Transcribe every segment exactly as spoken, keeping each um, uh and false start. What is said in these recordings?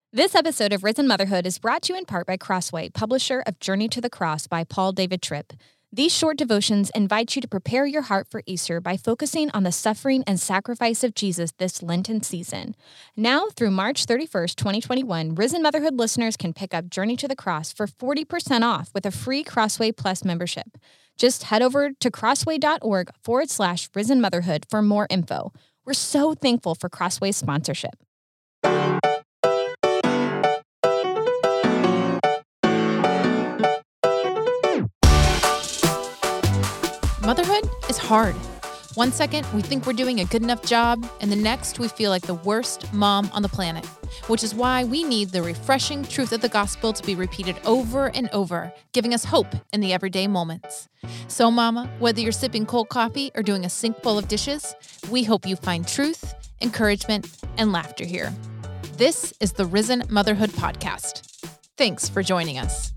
This episode of Risen Motherhood is brought to you in part by Crossway, publisher of Journey to the Cross by Paul David Tripp. These short devotions invite you to prepare your heart for Easter by focusing on the suffering and sacrifice of Jesus this Lenten season. Now, through March thirty-first, twenty twenty-one, Risen Motherhood listeners can pick up Journey to the Cross for forty percent off with a free Crossway Plus membership. Just head over to crossway.org forward slash Risen Motherhood for more info. We're so thankful for Crossway's sponsorship. Motherhood is hard. One second, we think we're doing a good enough job, and the next, we feel like the worst mom on the planet, which is why we need the refreshing truth of the gospel to be repeated over and over, giving us hope in the everyday moments. So, Mama, whether you're sipping cold coffee or doing a sink full of dishes, we hope you find truth, encouragement, and laughter here. This is the Risen Motherhood Podcast. Thanks for joining us.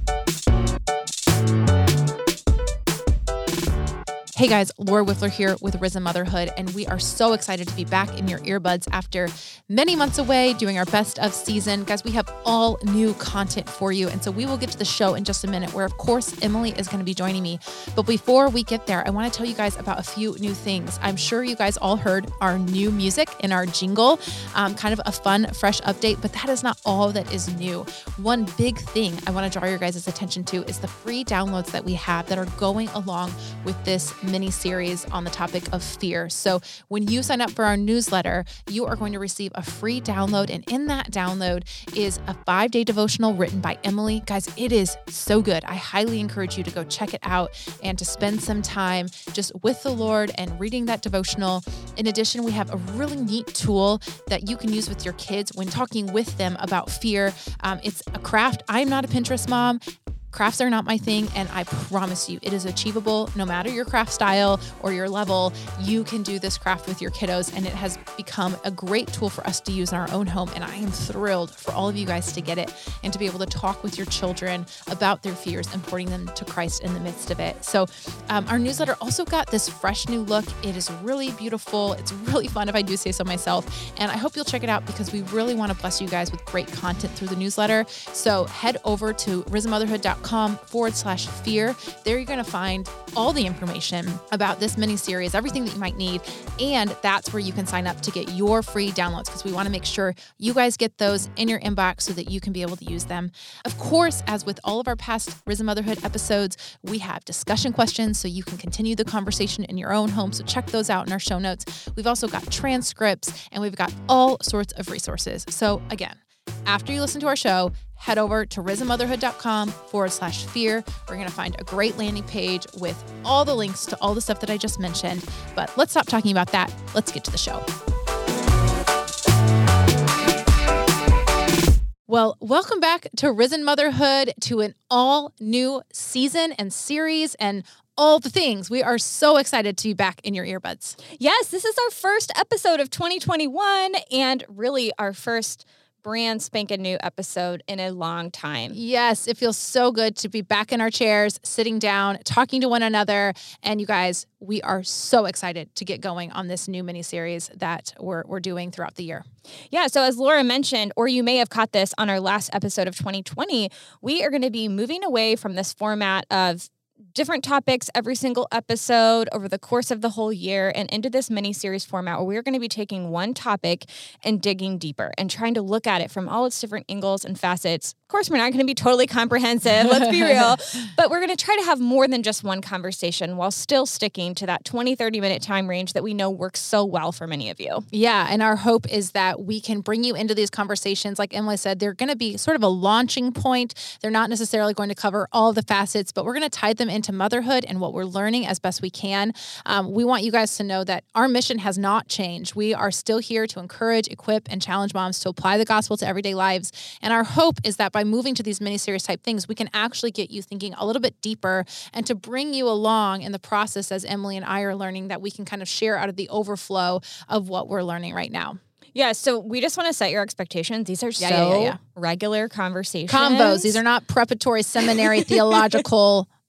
Hey guys, Laura Wiffler here with Risen Motherhood, and we are so excited to be back in your earbuds after many months away doing our best of season. Guys, we have all new content for you, and so we will get to the show in just a minute where, of course, Emily is going to be joining me. But before we get there, I want to tell you guys about a few new things. I'm sure you guys all heard our new music in our jingle, um, kind of a fun, fresh update, but that is not all that is new. One big thing I want to draw your guys' attention to is the free downloads that we have that are going along with this mini-series on the topic of fear. So when you sign up for our newsletter, you are going to receive a free download. And in that download is a five-day devotional written by Emily. Guys, it is so good. I highly encourage you to go check it out and to spend some time just with the Lord and reading that devotional. In addition, we have a really neat tool that you can use with your kids when talking with them about fear. Um, it's a craft. I'm not a Pinterest mom. Crafts are not my thing, and I promise you, it is achievable no matter your craft style or your level. You can do this craft with your kiddos, and it has become a great tool for us to use in our own home, and I am thrilled for all of you guys to get it and to be able to talk with your children about their fears and pointing them to Christ in the midst of it. So um, our newsletter also got this fresh new look. It is really beautiful. It's really fun, if I do say so myself, and I hope you'll check it out because we really want to bless you guys with great content through the newsletter. So head over to risenmotherhood.com forward slash fear. There you're going to find all the information about this mini-series, everything that you might need. And that's where you can sign up to get your free downloads because we want to make sure you guys get those in your inbox so that you can be able to use them. Of course, as with all of our past Risen Motherhood episodes, we have discussion questions so you can continue the conversation in your own home. So check those out in our show notes. We've also got transcripts and we've got all sorts of resources. So again, after you listen to our show, head over to risenmotherhood.com forward slash fear. We're going to find a great landing page with all the links to all the stuff that I just mentioned. But let's stop talking about that. Let's get to the show. Well, welcome back to Risen Motherhood, to an all new season and series and all the things. We are so excited to be back in your earbuds. Yes, this is our first episode of twenty twenty-one and really our first brand spanking new episode in a long time. Yes, it feels so good to be back in our chairs, sitting down, talking to one another. And you guys, we are so excited to get going on this new mini-series that we're, we're doing throughout the year. Yeah, so as Laura mentioned, or you may have caught this on our last episode of twenty twenty, we are going to be moving away from this format of different topics every single episode over the course of the whole year and into this mini-series format where we're going to be taking one topic and digging deeper and trying to look at it from all its different angles and facets. Of course, we're not going to be totally comprehensive, let's be real, but we're going to try to have more than just one conversation while still sticking to that twenty, thirty minute time range that we know works so well for many of you. Yeah, and our hope is that we can bring you into these conversations. Like Emily said, they're going to be sort of a launching point. They're not necessarily going to cover all the facets, but we're going to tie them into motherhood and what we're learning as best we can. Um, we want you guys to know that our mission has not changed. We are still here to encourage, equip, and challenge moms to apply the gospel to everyday lives. And our hope is that by moving to these mini-series type things, we can actually get you thinking a little bit deeper and to bring you along in the process as Emily and I are learning, that we can kind of share out of the overflow of what we're learning right now. Yeah, so we just want to set your expectations. These are yeah, so yeah, yeah, yeah. regular conversations. Convos. These are not preparatory seminary theological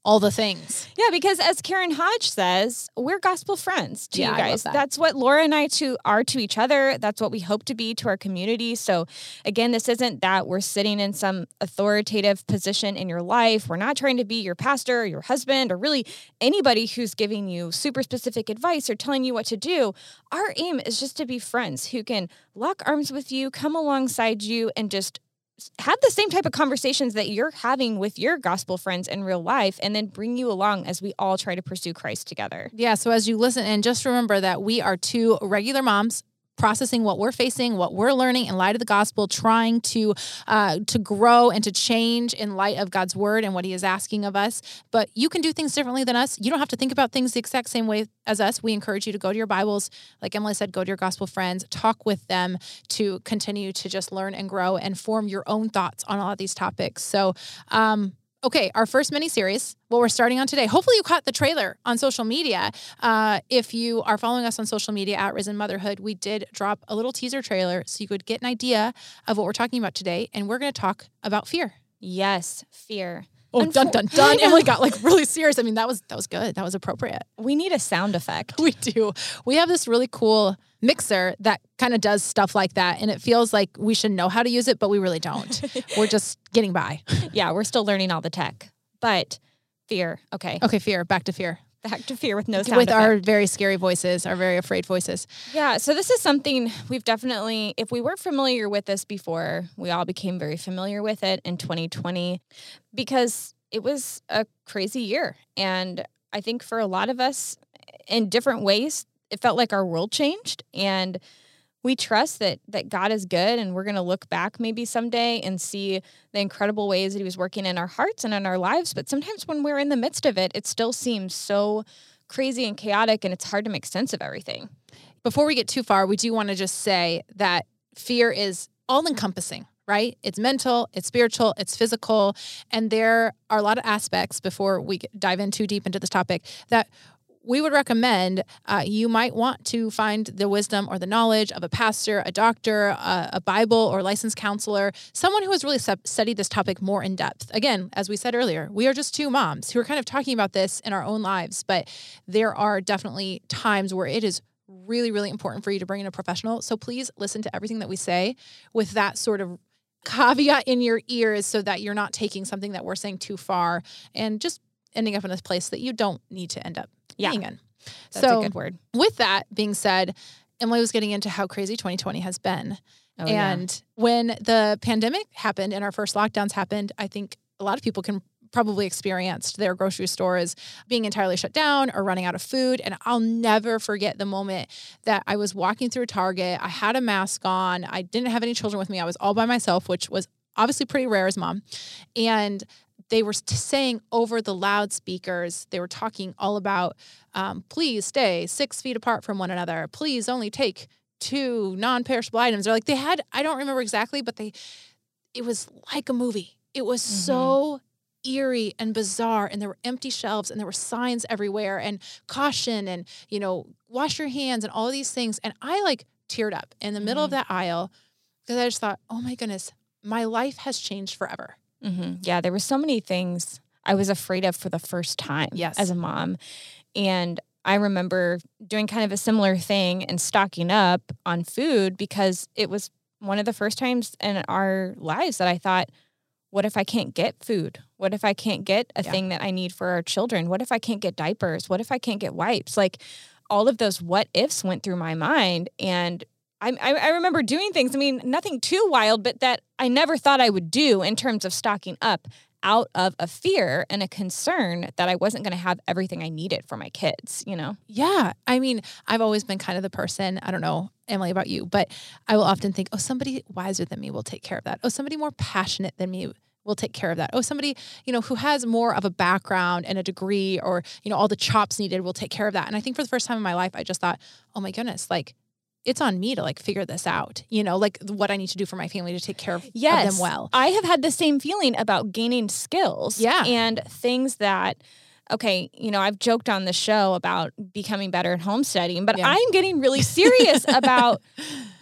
all the things. Yeah, because as Karen Hodge says, we're gospel friends to Yeah, you I love guys. that. That's what Laura and I to are to each other. That's what we hope to be to our community. So again, this isn't that we're sitting in some authoritative position in your life. We're not trying to be your pastor or your husband or really anybody who's giving you super specific advice or telling you what to do. Our aim is just to be friends who can lock arms with you, come alongside you, and just have the same type of conversations that you're having with your gospel friends in real life, and then bring you along as we all try to pursue Christ together. Yeah. So as you listen, and just remember that we are two regular moms processing what we're facing, what we're learning in light of the gospel, trying to uh, to grow and to change in light of God's word and what he is asking of us. But you can do things differently than us. You don't have to think about things the exact same way as us. We encourage you to go to your Bibles. Like Emily said, go to your gospel friends, talk with them to continue to just learn and grow and form your own thoughts on all of these topics. So, um, okay, our first mini-series, what we're starting on today. Hopefully you caught the trailer on social media. Uh, if you are following us on social media at Risen Motherhood, we did drop a little teaser trailer so you could get an idea of what we're talking about today. And we're going to talk about fear. Yes, fear. Oh, Unfor- dun, dun, dun. Emily got like really serious. I mean, that was that was good. That was appropriate. We need a sound effect. We do. We have this really cool mixer that kind of does stuff like that. And it feels like we should know how to use it, but we really don't. We're just getting by. Yeah, we're still learning all the tech. But fear. Okay. Okay, fear. Back to fear. Back to fear with no sound With effect. our very scary voices, our very afraid voices. Yeah, so this is something we've definitely, if we weren't familiar with this before, we all became very familiar with it in twenty twenty because it was a crazy year. And I think for a lot of us, in different ways, it felt like our world changed. And we trust that that God is good, and we're going to look back maybe someday and see the incredible ways that he was working in our hearts and in our lives. But sometimes when we're in the midst of it, it still seems so crazy and chaotic, and it's hard to make sense of everything. Before we get too far, we do want to just say that fear is all-encompassing, right? It's mental, it's spiritual, it's physical, and there are a lot of aspects, before we get, dive in too deep into this topic, that we would recommend uh, you might want to find the wisdom or the knowledge of a pastor, a doctor, a, a Bible or licensed counselor, someone who has really sub- studied this topic more in depth. Again, as we said earlier, we are just two moms who are kind of talking about this in our own lives, but there are definitely times where it is really, really important for you to bring in a professional. So please listen to everything that we say with that sort of caveat in your ears so that you're not taking something that we're saying too far and just ending up in a place that you don't need to end up Yeah. being in. That's so a good word. With that being said, Emily was getting into how crazy twenty twenty has been. Oh, and yeah. when the pandemic happened and our first lockdowns happened, I think a lot of people can probably experienced their grocery stores being entirely shut down or running out of food. And I'll never forget the moment that I was walking through Target. I had a mask on. I didn't have any children with me. I was all by myself, which was obviously pretty rare as mom. And they were saying over the loudspeakers, they were talking all about, um, please stay six feet apart from one another. Please only take two non-perishable items. They're like, they had, I don't remember exactly, but they, it was like a movie. It was mm-hmm. so eerie and bizarre, and there were empty shelves and there were signs everywhere and caution and, you know, wash your hands and all of these things. And I like teared up in the mm-hmm. middle of that aisle because I just thought, oh my goodness, my life has changed forever. Mm-hmm. Yeah, there were so many things I was afraid of for the first time yes. as a mom. And I remember doing kind of a similar thing and stocking up on food because it was one of the first times in our lives that I thought, what if I can't get food? What if I can't get a yeah. thing that I need for our children? What if I can't get diapers? What if I can't get wipes? Like all of those what ifs went through my mind. And I, I remember doing things, I mean, nothing too wild, but that I never thought I would do in terms of stocking up out of a fear and a concern that I wasn't going to have everything I needed for my kids, you know? Yeah. I mean, I've always been kind of the person, I don't know, Emily, about you, but I will often think, oh, somebody wiser than me will take care of that. Oh, somebody more passionate than me will take care of that. Oh, somebody, you know, who has more of a background and a degree or, you know, all the chops needed will take care of that. And I think for the first time in my life, I just thought, oh my goodness, like, it's on me to like figure this out, you know, like what I need to do for my family to take care of, yes, of them well. I have had the same feeling about gaining skills yeah. and things that, okay, you know, I've joked on the show about becoming better at homesteading, but yeah. I'm getting really serious about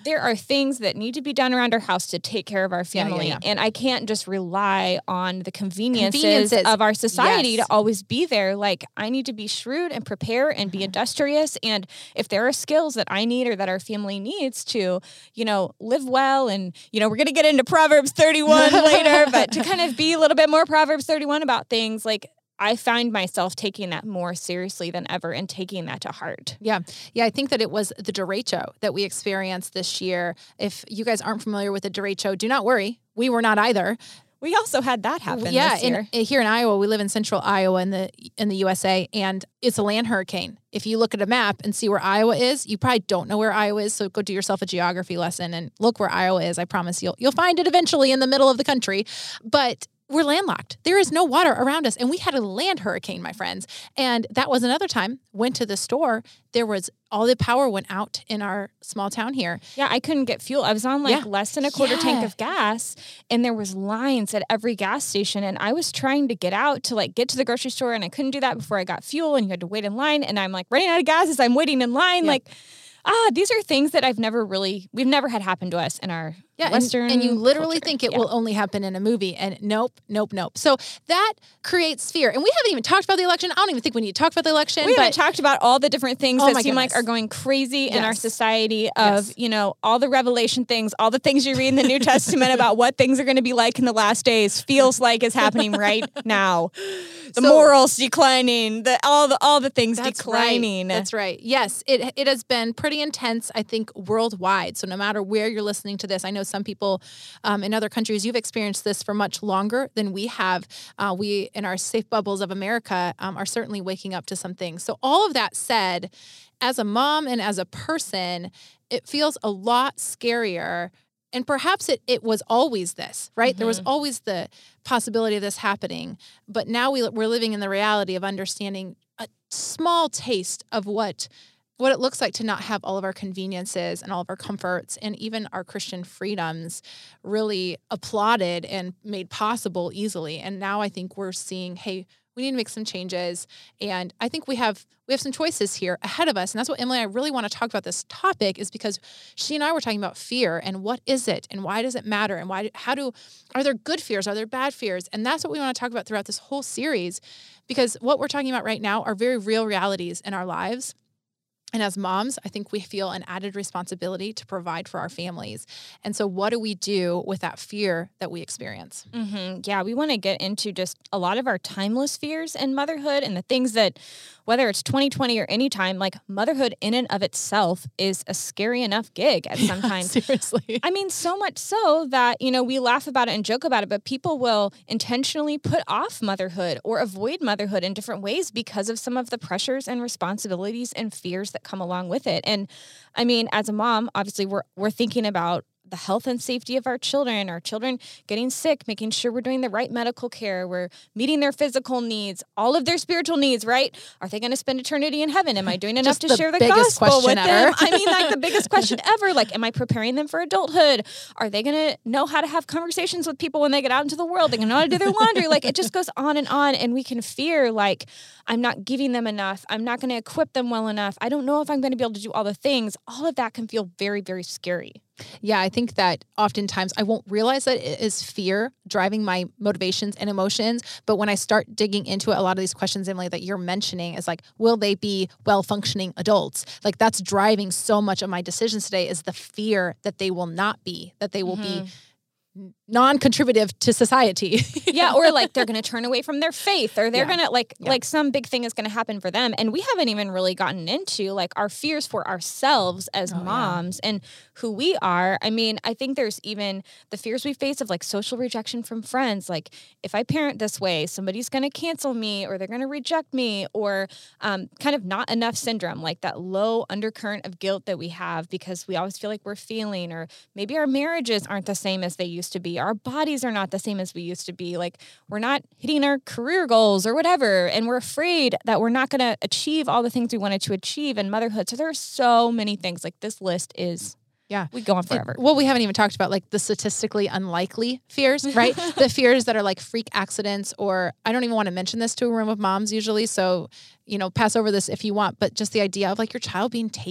there are things that need to be done around our house to take care of our family. Yeah, yeah, yeah. And I can't just rely on the conveniences, Conveniences. of our society Yes. to always be there. Like, I need to be shrewd and prepare and be industrious. And if there are skills that I need or that our family needs to, you know, live well, and, you know, we're going to get into Proverbs thirty-one later, but to kind of be a little bit more Proverbs thirty-one about things, like, I find myself taking that more seriously than ever and taking that to heart. Yeah. Yeah. I think that it was the derecho that we experienced this year. If you guys aren't familiar with the derecho, do not worry. We were not either. We also had that happen yeah, this year. In, here in Iowa, we live in central Iowa in the in the U S A, and it's a land hurricane. If you look at a map and see where Iowa is, you probably don't know where Iowa is, so go do yourself a geography lesson and look where Iowa is. I promise you'll you'll find it eventually in the middle of the country. But we're landlocked. There is no water around us. And we had a land hurricane, my friends. And that was another time. Went to the store. There was all the power went out in our small town here. Yeah, I couldn't get fuel. I was on like Yeah. less than a quarter Yeah. tank of gas, and there was lines at every gas station. And I was trying to get out to like get to the grocery store, and I couldn't do that before I got fuel, and you had to wait in line. And I'm like running out of gas as I'm waiting in line. Yeah. Like, ah, these are things that I've never really, we've never had happen to us in our Yeah, and- Western and, you literally culture. think it Yeah. will only happen in a movie, and nope, nope, nope. So that creates fear, and we haven't even talked about the election. I don't even think we need to talk about the election. We but haven't talked about all the different things Oh that my seem like goodness. are going crazy in our Yes. society of, Yes. you know, all the revelation things, all the things you read in the New Testament about what things are going to be like in the last days feels like is happening right now. The So- morals declining, the all the all the things That's declining. Right. That's right. Yes, it it has been pretty intense, I think, worldwide. So no matter where you're listening to this, I know some people um, in other countries, you've experienced this for much longer than we have. Uh, we, in our safe bubbles of America, um, are certainly waking up to some things. So all of that said, as a mom and as a person, it feels a lot scarier. And perhaps it, it was always this, right? There was always the possibility of this happening. But now we, we're living in the reality of understanding a small taste of what what it looks like to not have all of our conveniences and all of our comforts and even our Christian freedoms really applauded and made possible easily. And now I think we're seeing, hey, we need to make some changes. And I think we have we have some choices here ahead of us. And that's what Emily and I really want to talk about this topic, is because she and I were talking about fear and what is it and why does it matter and why how do are there good fears, are there bad fears? And that's what we want to talk about throughout this whole series, because what we're talking about right now are very real realities in our lives. And as moms, I think we feel an added responsibility to provide for our families. And so what do we do with that fear that we experience? Mm-hmm. Yeah, we want to get into just a lot of our timeless fears in motherhood and the things that, whether it's twenty twenty or any time, like motherhood in and of itself is a scary enough gig at some times. Seriously. I mean, so much so that, you know, we laugh about it and joke about it, but people will intentionally put off motherhood or avoid motherhood in different ways because of some of the pressures and responsibilities and fears that come along with it. And I mean, as a mom, obviously we're we're thinking about the health and safety of our children, our children getting sick, making sure we're doing the right medical care, we're meeting their physical needs, all of their spiritual needs, right? Are they going to spend eternity in heaven? Am I doing enough Just to the share the biggest gospel with question ever. them? I mean, like the biggest question ever. Like, am I preparing them for adulthood? Are they going to know how to have conversations with people when they get out into the world? They can know how to do their laundry. Like, it just goes on and on. And we can fear, like, I'm not giving them enough. I'm not going to equip them well enough. I don't know if I'm going to be able to do all the things. All of that can feel very, very scary. Yeah, I think that oftentimes I won't realize that it is fear driving my motivations and emotions. But when I start digging into it, a lot of these questions, Emily, that you're mentioning is like, will they be well-functioning adults? Like that's driving so much of my decisions today, is the fear that they will not be, that they will Mm-hmm. be non-contributive to society. Yeah, or like they're going to turn away from their faith, or they're Yeah. going to like Yeah. like some big thing is going to happen for them. And we haven't even really gotten into like our fears for ourselves as Oh, yeah. moms and who we are. I mean, I think there's even the fears we face of like social rejection from friends. Like if I parent this way, somebody's going to cancel me, or they're going to reject me, or um, kind of not enough syndrome, like that low undercurrent of guilt that we have because we always feel like we're failing, or maybe our marriages aren't the same as they used to be. Our bodies are not the same as we used to be. Like we're not hitting our career goals or whatever. And we're afraid that we're not going to achieve all the things we wanted to achieve in motherhood. So there are so many things. Like this list is, Yeah. we go on It- forever. well, we haven't even talked about like the statistically unlikely fears, right? The fears that are like freak accidents, or I don't even want to mention this to a room of moms usually. So, you know, pass over this if you want, but just the idea of like your child being taken.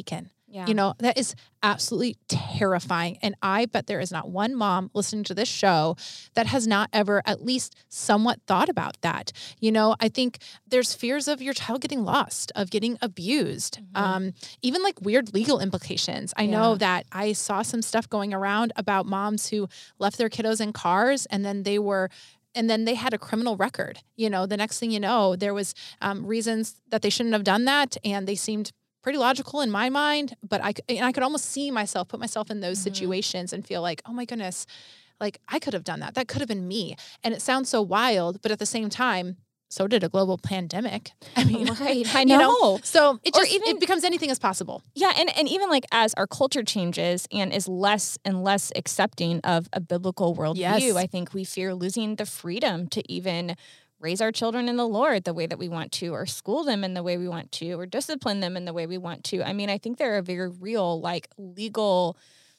Yeah. You know, that is absolutely terrifying. And I bet there is not one mom listening to this show that has not ever at least somewhat thought about that. You know, I think there's fears of your child getting lost, of getting abused, mm-hmm. um, even like weird legal implications. I yeah. know that I saw some stuff going around about moms who left their kiddos in cars and then they were And then they had a criminal record. You know, the next thing you know, there was um, reasons that they shouldn't have done that. And they seemed pretty logical in my mind, but I, and I could almost see myself, put myself in those mm-hmm. situations and feel like, oh my goodness, like I could have done that. That could have been me. And it sounds so wild, but at the same time, so did a global pandemic. I mean, right. I know. You know? So it just, even, it becomes anything is possible. Yeah. And, and even like as our culture changes and is less and less accepting of a biblical worldview, yes. I think we fear losing the freedom to even raise our children in the Lord the way that we want to, or school them in the way we want to, or discipline them in the way we want to. I mean, I think there are very real, like legal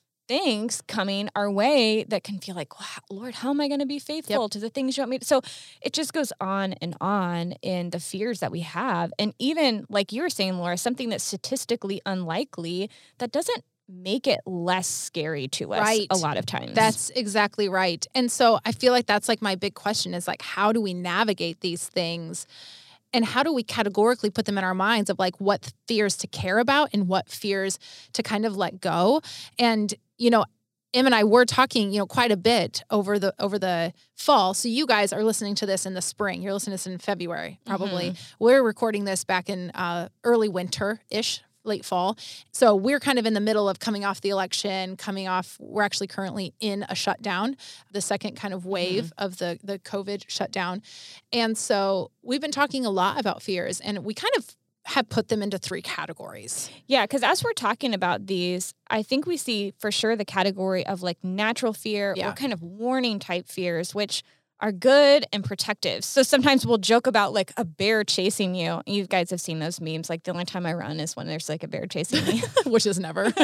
things coming our way that can feel like, wow, Lord, how am I going to be faithful yep. to the things you want me to? So it just goes on and on in the fears that we have. And even like you were saying, Laura, something that's statistically unlikely, that doesn't make it less scary to us right. a lot of times. That's exactly right. And so I feel like that's like my big question is like, how do we navigate these things? And how do we categorically put them in our minds of like what fears to care about and what fears to kind of let go? And, you know, Em and I were talking, you know, quite a bit over the over the fall. So you guys are listening to this in the spring. You're listening to this in February, probably. Mm-hmm. We're recording this back in uh, early winter-ish. Late fall. So we're kind of in the middle of coming off the election, coming off, we're actually currently in a shutdown, the second kind of wave mm-hmm. of the, the COVID shutdown. And so we've been talking a lot about fears, and we kind of have put them into three categories. Yeah, because as we're talking about these, I think we see for sure the category of like natural fear yeah. or kind of warning type fears, which are good and protective. So sometimes we'll joke about like a bear chasing you. You guys have seen those memes. Like the only time I run is when there's like a bear chasing me. Which is never. um,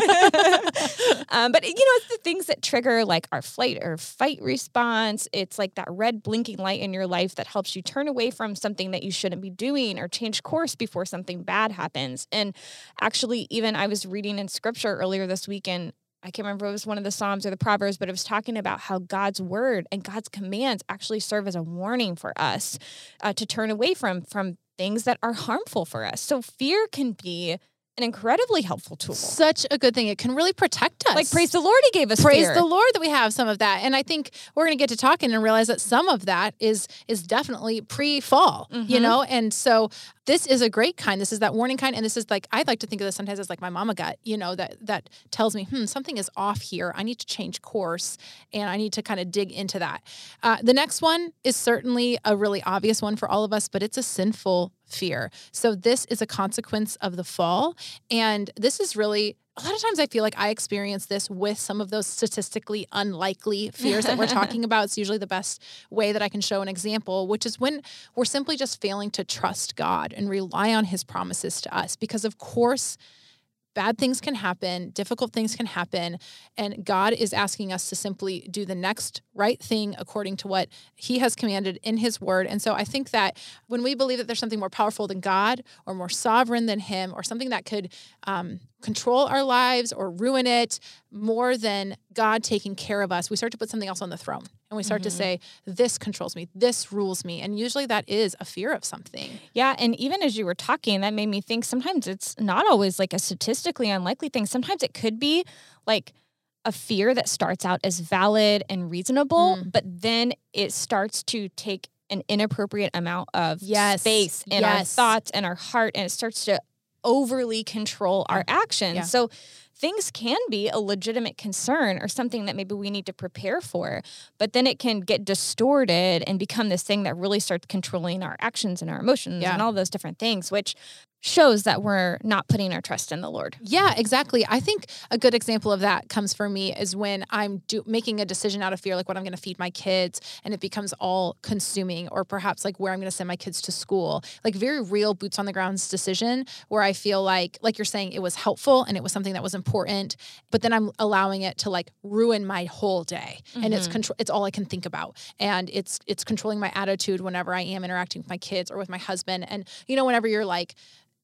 but, you know, it's the things that trigger like our flight or fight response. It's like that red blinking light in your life that helps you turn away from something that you shouldn't be doing or change course before something bad happens. And actually, even I was reading in scripture earlier this week, and I can't remember if it was one of the Psalms or the Proverbs, but it was talking about how God's word and God's commands actually serve as a warning for us uh, to turn away from, from things that are harmful for us. So fear can be an incredibly helpful tool. Such a good thing. It can really protect us. Like, praise the Lord, he gave us Praise fear. the Lord that we have some of that. And I think we're going to get to talking and realize that some of that is is definitely pre-fall, mm-hmm. you know? And so this is a great kind. This is that warning kind. And this is like, I like to think of this sometimes as like my mama gut, you know, that that tells me, hmm, something is off here. I need to change course, and I need to kind of dig into that. Uh, the next one is certainly a really obvious one for all of us, but it's a sinful fear. So this is a consequence of the fall. And this is really, a lot of times I feel like I experience this with some of those statistically unlikely fears that we're talking about. It's usually the best way that I can show an example, which is when we're simply just failing to trust God and rely on his promises to us. Because of course, bad things can happen, difficult things can happen, and God is asking us to simply do the next right thing according to what he has commanded in his word. And so I think that when we believe that there's something more powerful than God or more sovereign than him or something that could um, control our lives or ruin it more than God taking care of us, we start to put something else on the throne. And we start mm-hmm. to say, this controls me, this rules me. And usually that is a fear of something. Yeah. And even as you were talking, that made me think sometimes it's not always like a statistically unlikely thing. Sometimes it could be like a fear that starts out as valid and reasonable, mm. but then it starts to take an inappropriate amount of yes. space in yes. our thoughts and our heart, and it starts to overly control yeah. our actions. Yeah. So things can be a legitimate concern or something that maybe we need to prepare for, but then it can get distorted and become this thing that really starts controlling our actions and our emotions yeah. and all those different things, which shows that we're not putting our trust in the Lord. Yeah, exactly. I think a good example of that comes for me is when I'm do- making a decision out of fear, like what I'm going to feed my kids, and it becomes all consuming, or perhaps like where I'm going to send my kids to school, like very real boots on the ground decision where I feel like, like you're saying, it was helpful and it was something that was important, but then I'm allowing it to like ruin my whole day. Mm-hmm. And it's control, it's all I can think about. And it's, it's controlling my attitude whenever I am interacting with my kids or with my husband. And, you know, whenever you're like,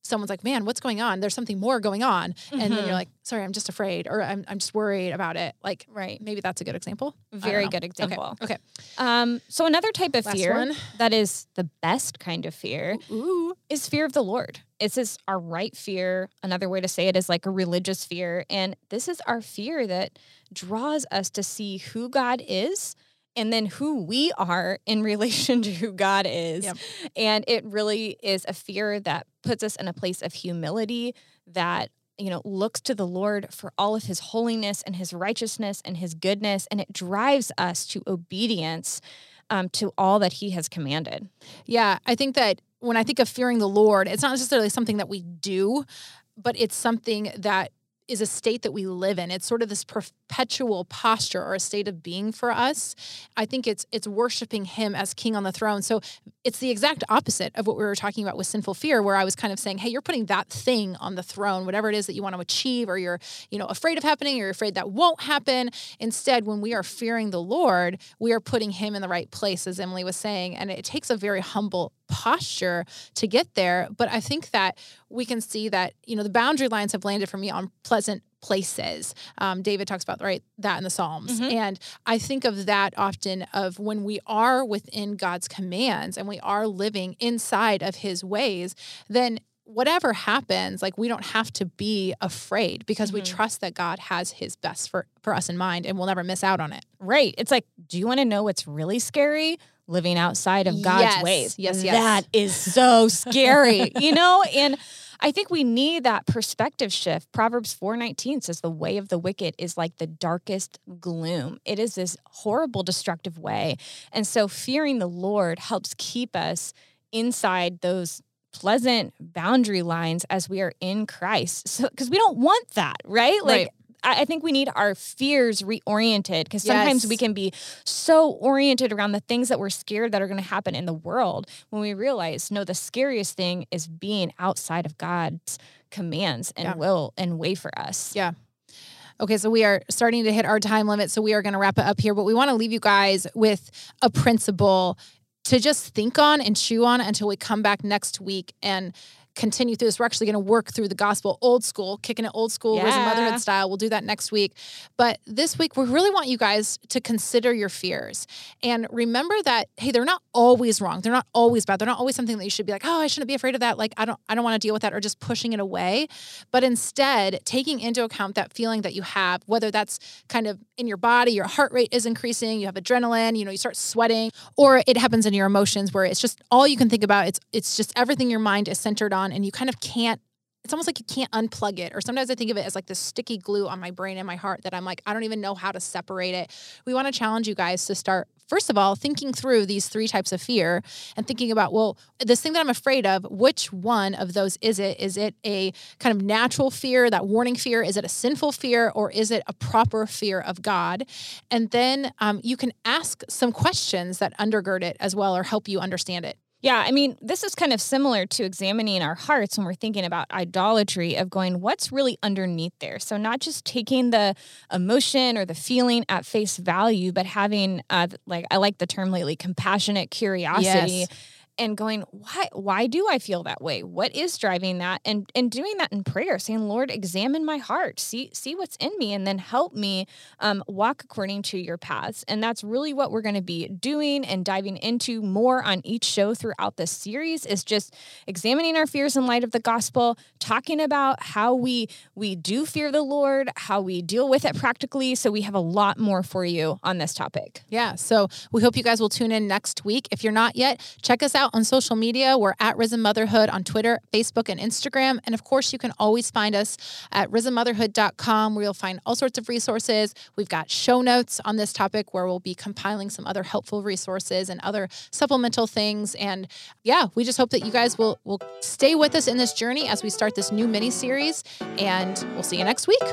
someone's like, man, what's going on? There's something more going on. Mm-hmm. And then you're like, sorry, I'm just afraid, or I'm I'm just worried about it. Like, right. maybe that's a good example. Very good example. Okay. okay. Um, so another type of Last fear one. that is the best kind of fear Ooh. is fear of the Lord. It's this our right fear. Another way to say it is like a religious fear. And this is our fear that draws us to see who God is and then who we are in relation to who God is. Yep. And it really is a fear that puts us in a place of humility that, you know, looks to the Lord for all of his holiness and his righteousness and his goodness. And it drives us to obedience um, to all that he has commanded. Yeah, I think that when I think of fearing the Lord, it's not necessarily something that we do, but it's something that is a state that we live in. It's sort of this perpetual posture or a state of being for us. I think it's it's worshiping him as king on the throne. So it's the exact opposite of what we were talking about with sinful fear, where I was kind of saying, hey, you're putting that thing on the throne, whatever it is that you want to achieve, or you're, you know, afraid of happening, or you're afraid that won't happen. Instead, when we are fearing the Lord, we are putting him in the right place, as Emily was saying. And it takes a very humble posture to get there. But I think that we can see that, you know, the boundary lines have landed for me on pleasant places. Um, David talks about, right, that in the Psalms. Mm-hmm. And I think of that often of when we are within God's commands and we are living inside of his ways, then whatever happens, like we don't have to be afraid because mm-hmm. we trust that God has his best for, for us in mind and we'll never miss out on it. Right. It's like, do you want to know what's really scary? Living outside of God's yes. ways. Yes, yes. That is so scary, you know? And I think we need that perspective shift. Proverbs four nineteen says the way of the wicked is like the darkest gloom. It is this horrible, destructive way. And so fearing the Lord helps keep us inside those pleasant boundary lines as we are in Christ. So, because we don't want that, right? Like, right. I think we need our fears reoriented because sometimes yes. we can be so oriented around the things that we're scared that are going to happen in the world when we realize, no, the scariest thing is being outside of God's commands and yeah. will and way for us. Yeah. Okay, so we are starting to hit our time limit, so we are going to wrap it up here, but we want to leave you guys with a principle to just think on and chew on until we come back next week and continue through this. We're actually going to work through the gospel old school, kicking it old school, yeah. Risen Motherhood style. We'll do that next week. But this week, we really want you guys to consider your fears and remember that, hey, they're not always wrong. They're not always bad. They're not always something that you should be like, oh, I shouldn't be afraid of that. Like, I don't, I don't want to deal with that, or just pushing it away. But instead, taking into account that feeling that you have, whether that's kind of in your body, your heart rate is increasing, you have adrenaline, you know, you start sweating, or it happens in your emotions where it's just all you can think about. It's, it's just everything your mind is centered on. And you kind of can't, it's almost like you can't unplug it. Or sometimes I think of it as like this sticky glue on my brain and my heart that I'm like, I don't even know how to separate it. We want to challenge you guys to start, first of all, thinking through these three types of fear and thinking about, well, this thing that I'm afraid of, which one of those is it? Is it a kind of natural fear, that warning fear? Is it a sinful fear, or is it a proper fear of God? And then um, you can ask some questions that undergird it as well, or help you understand it. Yeah, I mean, this is kind of similar to examining our hearts when we're thinking about idolatry, of going, what's really underneath there? So not just taking the emotion or the feeling at face value, but having, uh, like, I like the term lately, compassionate curiosity. Yes. And going, why why do I feel that way? What is driving that? And and doing that in prayer, saying, Lord, examine my heart, see see what's in me, and then help me um, walk according to your paths. And that's really what we're going to be doing and diving into more on each show throughout this series, is just examining our fears in light of the gospel, talking about how we we do fear the Lord, how we deal with it practically. So we have a lot more for you on this topic. Yeah, so we hope you guys will tune in next week. If you're not yet, check us out on social media. We're at Risen Motherhood on Twitter, Facebook, and Instagram. And of course, you can always find us at risen motherhood dot com, where you'll find all sorts of resources. We've got show notes on this topic where we'll be compiling some other helpful resources and other supplemental things. And yeah, we just hope that you guys will, will stay with us in this journey as we start this new mini series. And we'll see you next week.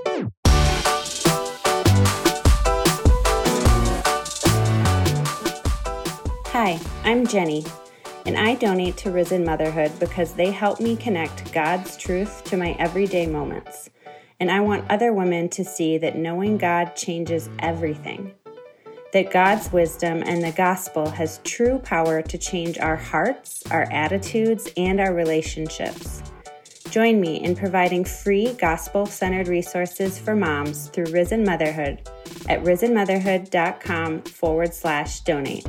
Hi, I'm Jenny, and I donate to Risen Motherhood because they help me connect God's truth to my everyday moments. And I want other women to see that knowing God changes everything. That God's wisdom and the gospel has true power to change our hearts, our attitudes, and our relationships. Join me in providing free gospel-centered resources for moms through Risen Motherhood at risenmotherhood.com forward slash donate.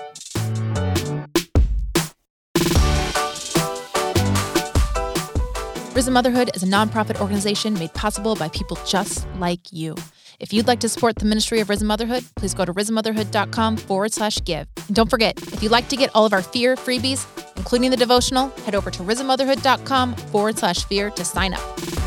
Risen Motherhood is a nonprofit organization made possible by people just like you. If you'd like to support the ministry of Risen Motherhood, please go to risenmotherhood.com forward slash give. And don't forget, if you'd like to get all of our fear freebies, including the devotional, head over to risenmotherhood.com forward slash fear to sign up.